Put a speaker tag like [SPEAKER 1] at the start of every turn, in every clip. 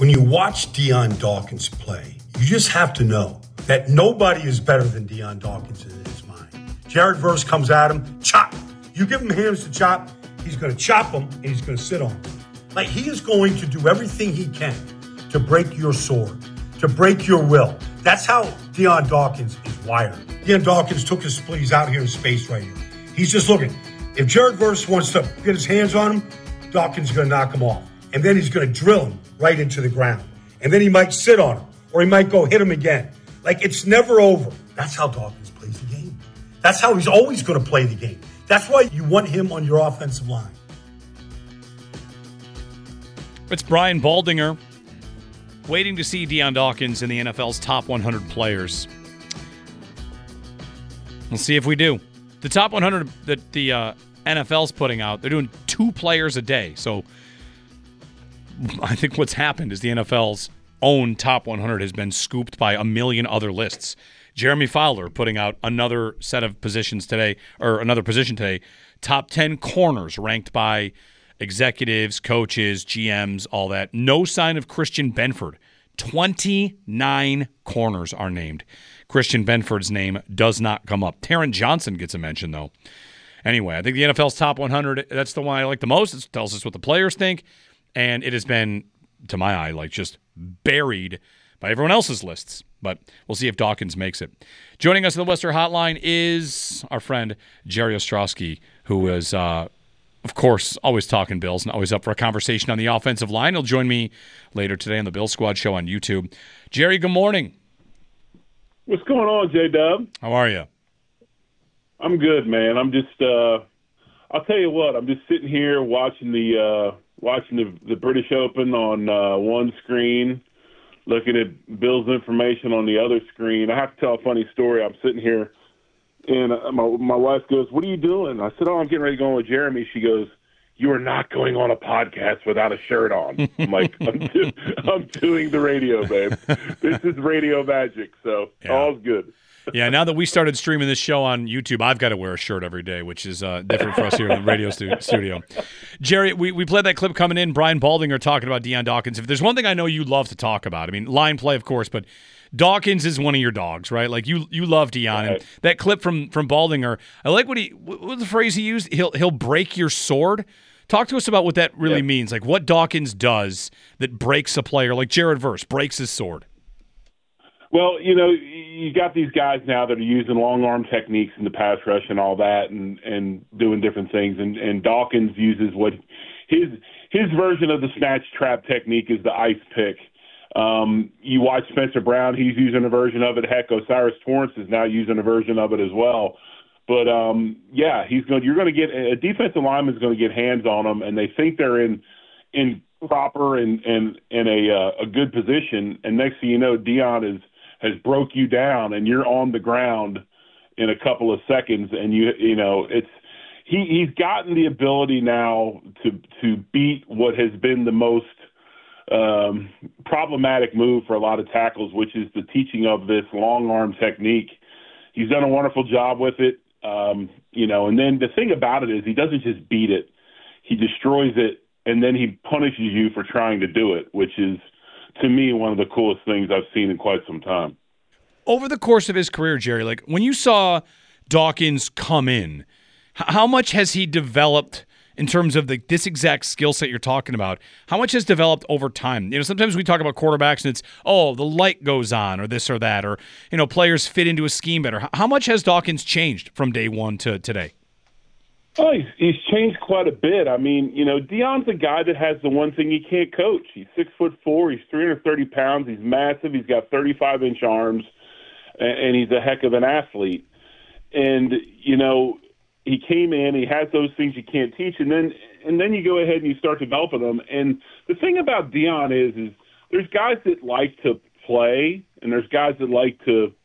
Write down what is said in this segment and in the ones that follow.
[SPEAKER 1] When you watch Dion Dawkins play, you just have to know that nobody is better than Dion Dawkins in his mind. Jared Verse comes at him, chop. You give him hands to chop, he's going to chop them, and he's going to sit on them. Like, he is going to do everything he can to break your sword, to break your will. That's how Dion Dawkins is wired. Dion Dawkins took his split. He's out here in space right here. He's just looking. If Jared Verse wants to get his hands on him, Dawkins is going to knock him off. And then he's going to drill him right into the ground. And then he might sit on him, or he might go hit him again. Like, it's never over. That's how Dawkins plays the game. That's how he's always going to play the game. That's why you want him on your offensive line.
[SPEAKER 2] It's Brian Baldinger waiting to see Dion Dawkins in the NFL's top 100 players. We'll see if we do. The top 100 that the NFL's putting out, they're doing 2 players a day. So I think what's happened is the NFL's own top 100 has been scooped by a million other lists. Jeremy Fowler putting out another set of positions today, or another position today. Top 10 corners ranked by executives, coaches, GMs, all that. No sign of Christian Benford. 29 corners are named. Christian Benford's name does not come up. Taron Johnson gets a mention, though. Anyway, I think the NFL's top 100, that's the one I like the most. It tells us what the players think, and it has been, to my eye, like just buried by everyone else's lists. But we'll see if Dawkins makes it. Joining us on the Wester Hotline is our friend Jerry Ostrowski, who is, of course, always talking Bills and always up for a conversation on the offensive line. He'll join me later today on the Bill Squad show on YouTube. Jerry, good morning.
[SPEAKER 3] What's going on, J-Dub?
[SPEAKER 2] How are you?
[SPEAKER 3] I'm good, man. I'm just, I'll tell you what, I'm just sitting here watching the British Open on one screen, looking at Bill's information on the other screen. I have to tell a funny story. I'm sitting here, and my wife goes, "What are you doing?" I said, "Oh, I'm getting ready to go on with Jeremy." She goes, "You are not going on a podcast without a shirt on." I'm like, I'm doing the radio, babe. This is radio magic, so all's good.
[SPEAKER 2] Yeah, now that we started streaming this show on YouTube, I've got to wear a shirt every day, which is different for us here in the radio studio. Jerry, we played that clip coming in, Brian Baldinger talking about Dion Dawkins. If there's one thing I know you love to talk about, I mean, line play, of course, but Dawkins is one of your dogs, right? Like, you love Dion.
[SPEAKER 3] Right.
[SPEAKER 2] And that clip from Baldinger, I like what was the phrase he used? He'll break your sword. Talk to us about what that really means, like what Dawkins does that breaks a player, like Jared Verse breaks his sword.
[SPEAKER 3] Well, you got these guys now that are using long arm techniques in the pass rush and all that, and doing different things. And Dawkins uses what his version of the snatch trap technique is the ice pick. You watch Spencer Brown; he's using a version of it. Heck, Osiris Torrance is now using a version of it as well. But you're going to get a defensive lineman's going to get hands on them, and they think they're in proper and a good position. And next thing you know, Dion has broke you down, and you're on the ground in a couple of seconds. And he's gotten the ability now to beat what has been the most problematic move for a lot of tackles, which is the teaching of this long arm technique. He's done a wonderful job with it. And then the thing about it is he doesn't just beat it, he destroys it, and then he punishes you for trying to do it, which is, to me, one of the coolest things I've seen in quite some time.
[SPEAKER 2] Over the course of his career, Jerry, like when you saw Dawkins come in, how much has he developed in terms of this exact skill set you're talking about? How much has developed over time? Sometimes we talk about quarterbacks and it's, the light goes on or this or that, or, players fit into a scheme better. How much has Dawkins changed from day one to today?
[SPEAKER 3] Oh, he's changed quite a bit. I mean, Dion's a guy that has the one thing he can't coach. He's 6'4", he's 330 pounds, he's massive, he's got 35-inch arms, and he's a heck of an athlete. And, he came in, he has those things you can't teach, and then you go ahead and you start developing them. And the thing about Dion is there's guys that like to play, and there's guys that like to,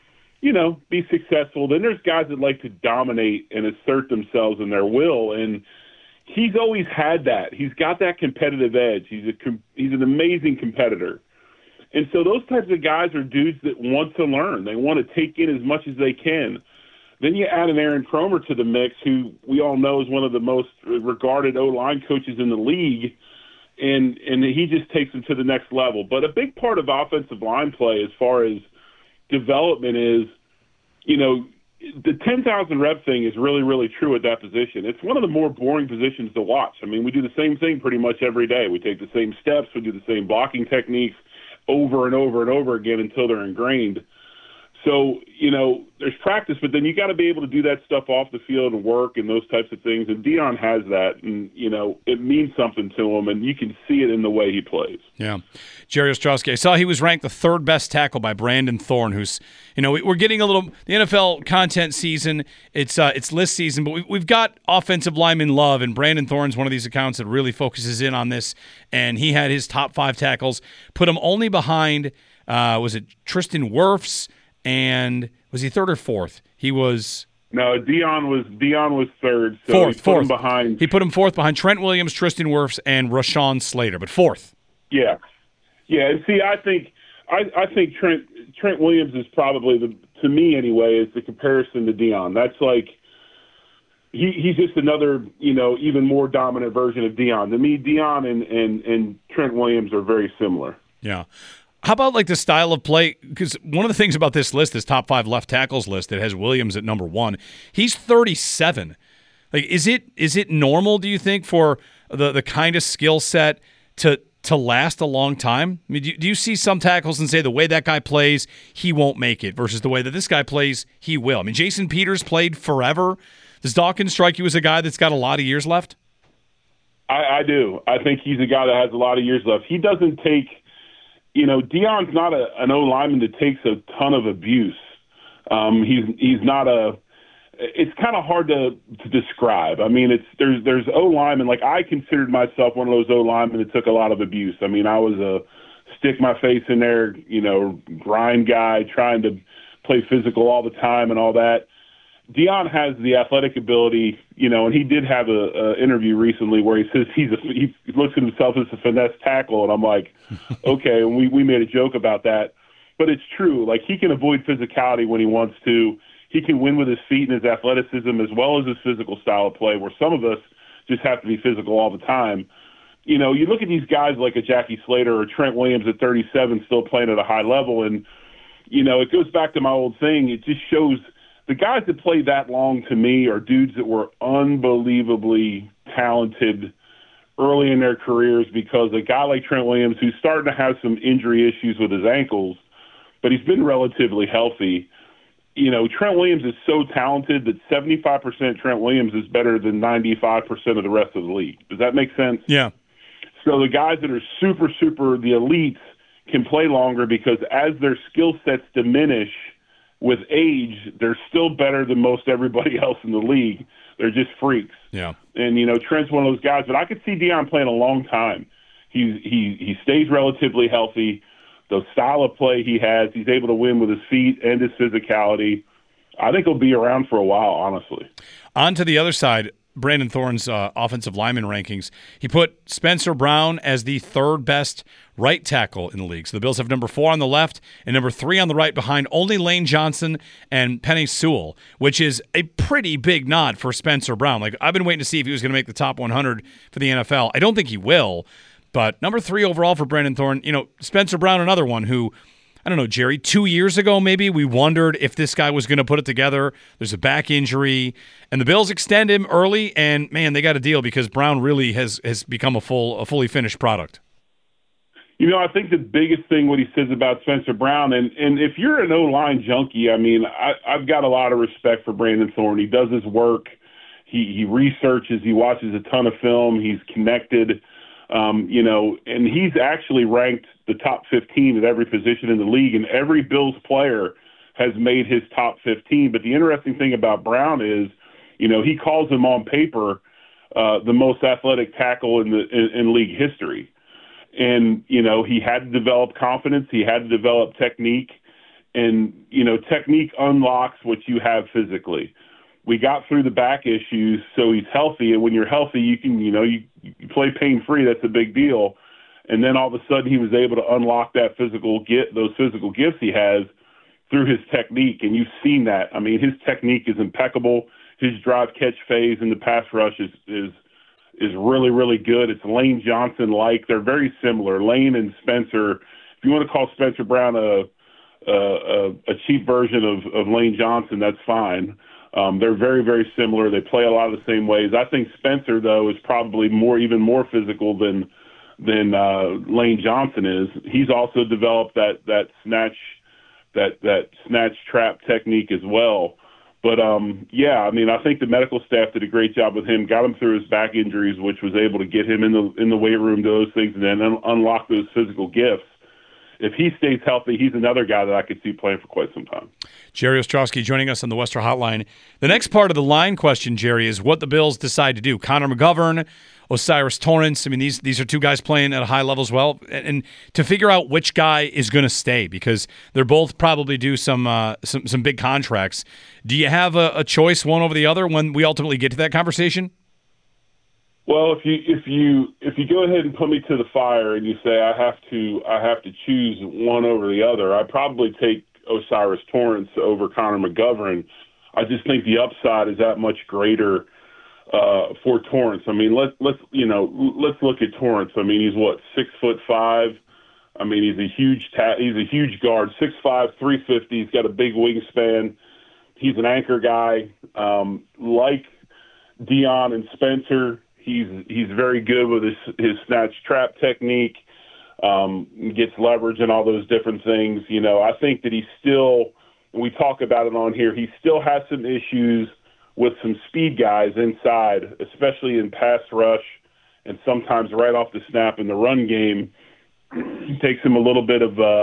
[SPEAKER 3] be successful. Then there's guys that like to dominate and assert themselves in their will, and he's always had that. He's got that competitive edge. He's an amazing competitor. And so those types of guys are dudes that want to learn. They want to take in as much as they can. Then you add an Aaron Cromer to the mix, who we all know is one of the most regarded O-line coaches in the league, and he just takes them to the next level. But a big part of offensive line play as far as development is, the 10,000 rep thing is really, really true at that position. It's one of the more boring positions to watch. I mean, we do the same thing pretty much every day. We take the same steps. We do the same blocking techniques over and over and over again until they're ingrained. So, there's practice, but then you got to be able to do that stuff off the field and work and those types of things. And Deion has that, and, it means something to him, and you can see it in the way he plays.
[SPEAKER 2] Yeah. Jerry Ostrowski, I saw he was ranked the third best tackle by Brandon Thorn, who's, we're getting the NFL content season. It's list season, but we've got offensive lineman love, and Brandon Thorn's one of these accounts that really focuses in on this, and he had his top 5 tackles, put him only behind, was it Tristan Wirfs, and was he third or fourth? He was
[SPEAKER 3] no. Deion was third. So
[SPEAKER 2] fourth.
[SPEAKER 3] He put him behind.
[SPEAKER 2] He put him fourth behind Trent Williams, Tristan Wirfs, and Rashawn Slater, but fourth.
[SPEAKER 3] Yeah. And see, I think Trent Williams is probably to me anyway, is the comparison to Deion. That's like he's just another even more dominant version of Deion. To me, Deion and Trent Williams are very similar.
[SPEAKER 2] Yeah. How about like the style of play? Because one of the things about this list, this top 5 left tackles list that has Williams at number 1, he's 37. Like, is it normal, do you think, for the kind of skill set to last a long time? I mean, do you see some tackles and say the way that guy plays, he won't make it, versus the way that this guy plays, he will? I mean, Jason Peters played forever. Does Dawkins strike you as a guy that's got a lot of years left?
[SPEAKER 3] I do. I think he's a guy that has a lot of years left. He doesn't take. Deion's not an O lineman that takes a ton of abuse. He's not a. It's kind of hard to describe. I mean, there's O linemen, like I considered myself one of those O linemen that took a lot of abuse. I mean, I was a stick my face in there, grind guy, trying to play physical all the time and all that. Deion has the athletic ability, and he did have a interview recently where he says he looks at himself as a finesse tackle, and I'm like, okay, and we made a joke about that, but it's true. Like, he can avoid physicality when he wants to. He can win with his feet and his athleticism as well as his physical style of play, where some of us just have to be physical all the time. You look at these guys like a Jackie Slater or Trent Williams at 37 still playing at a high level, and, it goes back to my old thing. It just shows – the guys that play that long, to me, are dudes that were unbelievably talented early in their careers, because a guy like Trent Williams, who's starting to have some injury issues with his ankles, but he's been relatively healthy. Trent Williams is so talented that 75% Trent Williams is better than 95% of the rest of the league. Does that make sense?
[SPEAKER 2] Yeah.
[SPEAKER 3] So the guys that are super, the elites, can play longer because as their skill sets diminish with age, they're still better than most everybody else in the league. They're just freaks.
[SPEAKER 2] Yeah.
[SPEAKER 3] And, Trent's one of those guys, but I could see Deion playing a long time. He stays relatively healthy. The style of play he has, he's able to win with his feet and his physicality. I think he'll be around for a while, honestly.
[SPEAKER 2] On to the other side, Brandon Thorn's offensive lineman rankings. He put Spencer Brown as the third best right tackle in the league. So the Bills have number 4 on the left and number 3 on the right, behind only Lane Johnson and Penei Sewell, which is a pretty big nod for Spencer Brown. Like, I've been waiting to see if he was going to make the top 100 for the NFL. I don't think he will, but number 3 overall for Brandon Thorn. Spencer Brown, another one who, I don't know, Jerry, 2 years ago maybe we wondered if this guy was going to put it together. There's a back injury, and the Bills extend him early, and man, they got a deal because Brown really has become a fully finished product.
[SPEAKER 3] I think the biggest thing what he says about Spencer Brown, and if you're an O-line junkie, I mean, I've got a lot of respect for Brandon Thorn. He does his work. He researches. He watches a ton of film. He's connected. And he's actually ranked the top 15 at every position in the league, and every Bills player has made his top 15. But the interesting thing about Brown is, he calls him on paper the most athletic tackle in league history. And, he had to develop confidence. He had to develop technique. And, technique unlocks what you have physically. We got through the back issues, so he's healthy. And when you're healthy, you can, you play pain-free. That's a big deal. And then all of a sudden he was able to unlock those physical gifts he has through his technique. And you've seen that. I mean, his technique is impeccable. His drive catch phase in the pass rush is is really, really good. It's Lane Johnson-like. They're very similar. Lane and Spencer, if you want to call Spencer Brown a cheap version of Lane Johnson, that's fine. They're very, very similar. They play a lot of the same ways. I think Spencer, though, is probably even more physical than Lane Johnson is. He's also developed that snatch trap technique as well. But, I think the medical staff did a great job with him, got him through his back injuries, which was able to get him in the weight room to those things and then unlock those physical gifts. If he stays healthy, he's another guy that I could see playing for quite some time.
[SPEAKER 2] Jerry Ostrowski joining us on the Western Hotline. The next part of the line question, Jerry, is what the Bills decide to do. Connor McGovern, O'Cyrus Torrence. I mean, these are two guys playing at a high level as well. And to figure out which guy is going to stay, because they're both probably due some big contracts. Do you have a choice one over the other when we ultimately get to that conversation?
[SPEAKER 3] Well, if you go ahead and put me to the fire and you say I have to choose one over the other, I'd probably take O'Cyrus Torrence over Connor McGovern. I just think the upside is that much greater for Torrence. I mean, let's look at Torrence. I mean, he's 6'5". I mean, he's a huge guard, 6'5", 350. He's got a big wingspan. He's an anchor guy. Like Deion and Spencer, he's very good with his snatch trap technique. Gets leverage and all those different things. I think that he still, we talk about it on here, he still has some issues with some speed guys inside, especially in pass rush and sometimes right off the snap in the run game. It takes him a little bit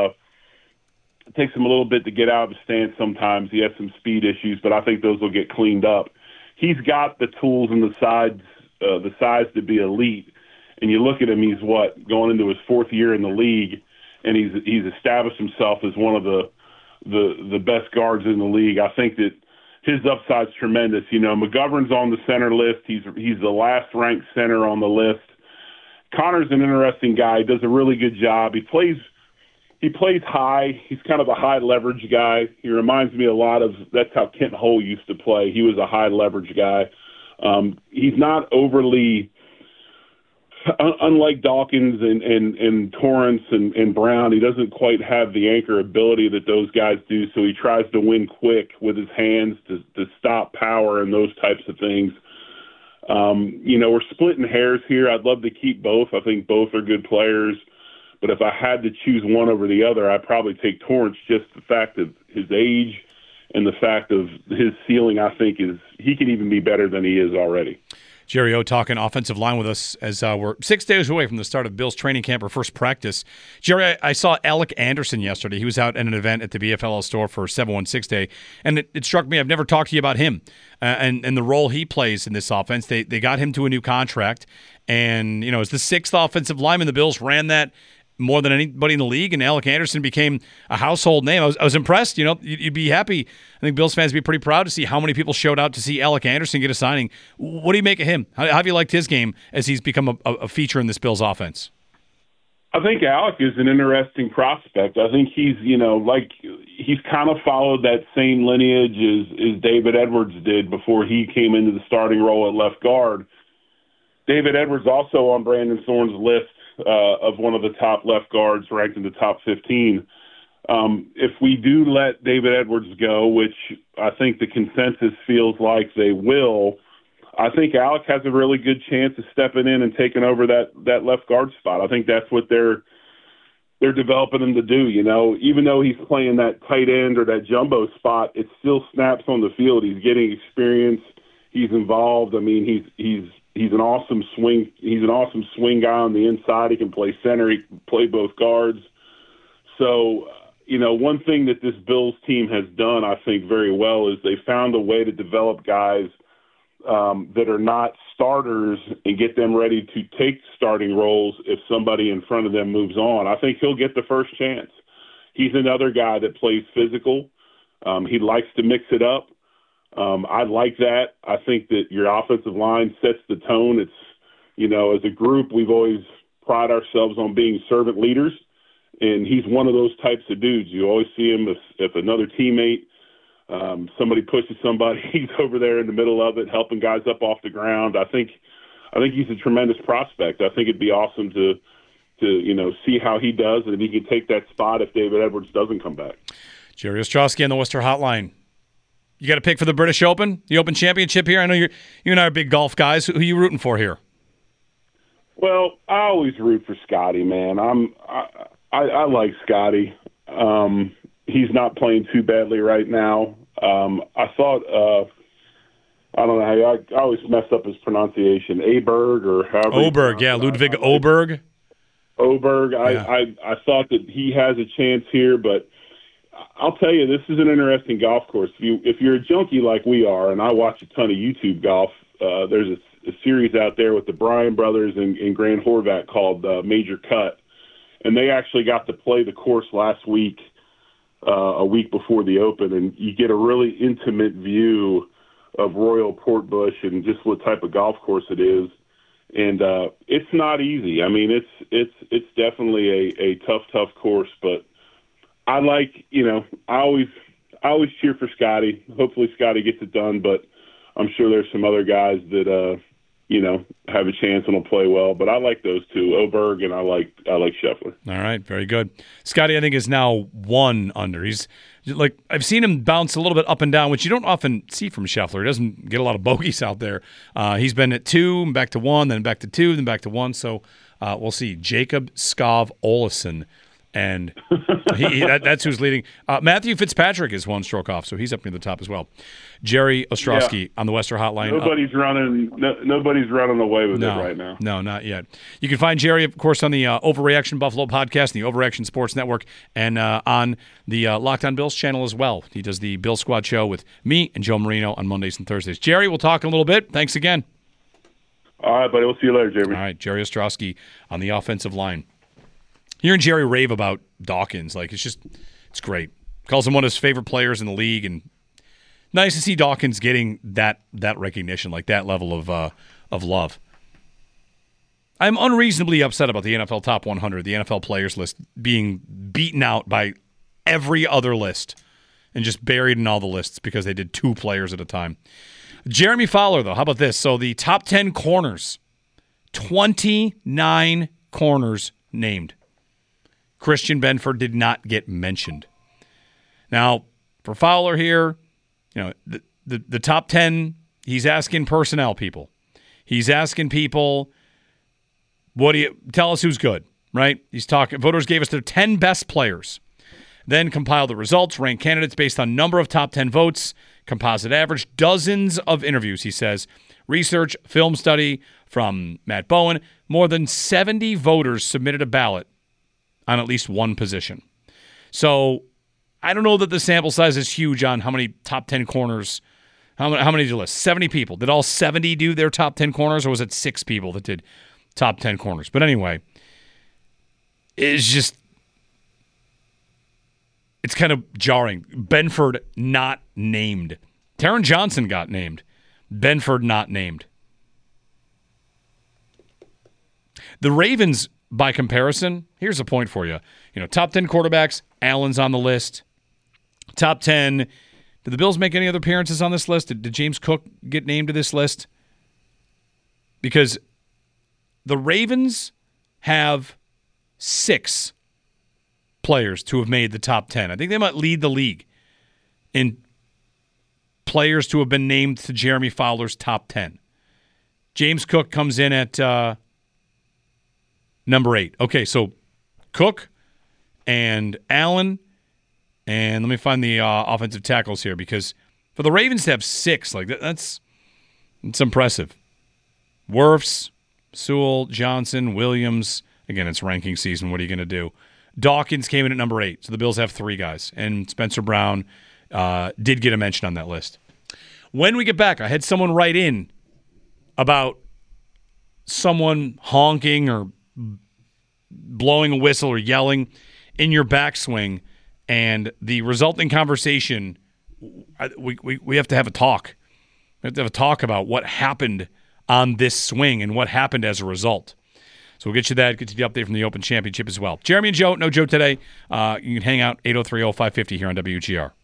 [SPEAKER 3] to get out of the stance sometimes. He has some speed issues, but I think those will get cleaned up. He's got the tools and the size to be elite. And you look at him, he's going into his fourth year in the league, and he's established himself as one of the best guards in the league. I think that his upside's tremendous. McGovern's on the center list. He's the last ranked center on the list. Connor's an interesting guy. He does a really good job. He plays high. He's kind of a high leverage guy. He reminds me a lot of, that's how Kent Hull used to play. He was a high leverage guy. He's not overly, unlike Dawkins and Torrence and Brown, he doesn't quite have the anchor ability that those guys do, so he tries to win quick with his hands to stop power and those types of things. We're splitting hairs here. I'd love to keep both. I think both are good players. But if I had to choose one over the other, I'd probably take Torrence, just the fact of his age and the fact of his ceiling, I think, is he can even be better than he is already.
[SPEAKER 2] Jerry O talking offensive line with us as we're 6 days away from the start of Bill's training camp or first practice. Jerry, I saw Alec Anderson yesterday. He was out at an event at the BFLL store for 716 Day, and it struck me, I've never talked to you about him and the role he plays in this offense. They got him to a new contract, and as the sixth offensive lineman, the Bills ran that more than anybody in the league, and Alec Anderson became a household name. I was impressed. You'd be happy. I think Bills fans would be pretty proud to see how many people showed out to see Alec Anderson get a signing. What do you make of him? How have you liked his game as he's become a feature in this Bills offense?
[SPEAKER 3] I think Alec is an interesting prospect. I think he's kind of followed that same lineage as David Edwards did before he came into the starting role at left guard. David Edwards also on Brandon Thorne's list of one of the top left guards ranked in the top 15. If we do let David Edwards go, which I think the consensus feels like they will, I think Alec has a really good chance of stepping in and taking over that left guard spot. I think that's what they're developing him to do. Even though he's playing that tight end or that jumbo spot, it still snaps on the field. He's getting experience. He's involved. I mean, he's an awesome swing. He's an awesome swing guy on the inside. He can play center. He can play both guards. So, one thing that this Bills team has done, I think, very well is they found a way to develop guys that are not starters and get them ready to take starting roles if somebody in front of them moves on. I think he'll get the first chance. He's another guy that plays physical. He likes to mix it up. I like that. I think that your offensive line sets the tone. It's, as a group, we've always pride ourselves on being servant leaders, and he's one of those types of dudes. You always see him if another teammate, somebody pushes somebody, he's over there in the middle of it, helping guys up off the ground. I think I think he's a tremendous prospect. I think it'd be awesome to see how he does, and if he can take that spot if David Edwards doesn't come back.
[SPEAKER 2] Jerry Ostrowski on the Worcester Hotline. You got a pick for the British Open, the Open Championship here? I know you and I are big golf guys. Who are you rooting for here?
[SPEAKER 3] Well, I always root for Scotty, man. I like Scotty. He's not playing too badly right now. I thought I don't know I always mess up his pronunciation. Aberg or however.
[SPEAKER 2] Oberg, yeah, Ludwig Oberg.
[SPEAKER 3] Oberg. I thought that he has a chance here, but I'll tell you, this is an interesting golf course. If you're a junkie like we are, and I watch a ton of YouTube golf, there's a series out there with the Bryan brothers and Grant Horvat called Major Cut, and they actually got to play the course last week, a week before the Open, and you get a really intimate view of Royal Portbush and just what type of golf course it is. And it's not easy. I mean, it's definitely a tough course, but I like, I always cheer for Scotty. Hopefully Scotty gets it done, but I'm sure there's some other guys that have a chance and will play well. But I like those two, Oberg, and I like Scheffler.
[SPEAKER 2] All right, very good. Scotty, I think, is now 1 under. He's like, I've seen him bounce a little bit up and down, which you don't often see from Scheffler. He doesn't get a lot of bogeys out there. He's been at 2, back to 1, then back to 2, then back to 1. So we'll see. Jacob Skov Olesen. And that's who's leading. Matthew Fitzpatrick is 1 stroke off, so he's up near the top as well. Jerry Ostrowski on the Western Hotline.
[SPEAKER 3] Nobody's running away with it right now.
[SPEAKER 2] No, not yet. You can find Jerry, of course, on the Overreaction Buffalo podcast, and the Overreaction Sports Network, and on the Locked On Bills channel as well. He does the Bill Squad show with me and Joe Marino on Mondays and Thursdays. Jerry, we'll talk in a little bit. Thanks again.
[SPEAKER 3] All right, buddy. We'll see you later, Jeremy.
[SPEAKER 2] All right, Jerry Ostrowski on the offensive line. Hearing Jerry rave about Dawkins, it's great. Calls him one of his favorite players in the league, and nice to see Dawkins getting that recognition, like that level of love. I'm unreasonably upset about the NFL Top 100, the NFL players list, being beaten out by every other list and just buried in all the lists because they did 2 players at a time. Jeremy Fowler, though, how about this? So the top 10 corners, 29 corners named. Christian Benford did not get mentioned. Now, for Fowler here, the top 10, he's asking personnel people. He's asking people, tell us who's good, right? He's talking, voters gave us their 10 best players. Then compile the results, rank candidates based on number of top 10 votes, composite average, dozens of interviews, he says. Research, film study from Matt Bowen. More than 70 voters submitted a ballot on at least one position. So I don't know that the sample size is huge on how many top 10 corners. How many did you list? 70 people. Did all 70 do their top 10 corners, or was it 6 people that did top 10 corners? But anyway, it's kind of jarring. Benford not named. Taron Johnson got named. Benford not named. The Ravens, by comparison, here's a point for you. Top 10 quarterbacks, Allen's on the list. Top 10. Did the Bills make any other appearances on this list? Did James Cook get named to this list? Because the Ravens have 6 players to have made the top 10. I think they might lead the league in players to have been named to Jeremy Fowler's top 10. James Cook comes in at number 8. Okay, so Cook and Allen, and let me find the offensive tackles here, because for the Ravens to have 6, that's impressive. Wirfs, Sewell, Johnson, Williams. Again, it's ranking season. What are you going to do? Dawkins came in at number 8, so the Bills have 3 guys, and Spencer Brown did get a mention on that list. When we get back, I had someone write in about someone honking or blowing a whistle or yelling in your backswing, and the resulting conversation, we have to have a talk. We have to have a talk about what happened on this swing and what happened as a result. So we'll get you that, get you the update from the Open Championship as well. Jeremy and Joe, no Joe today. You can hang out 803-0550 here on WGR.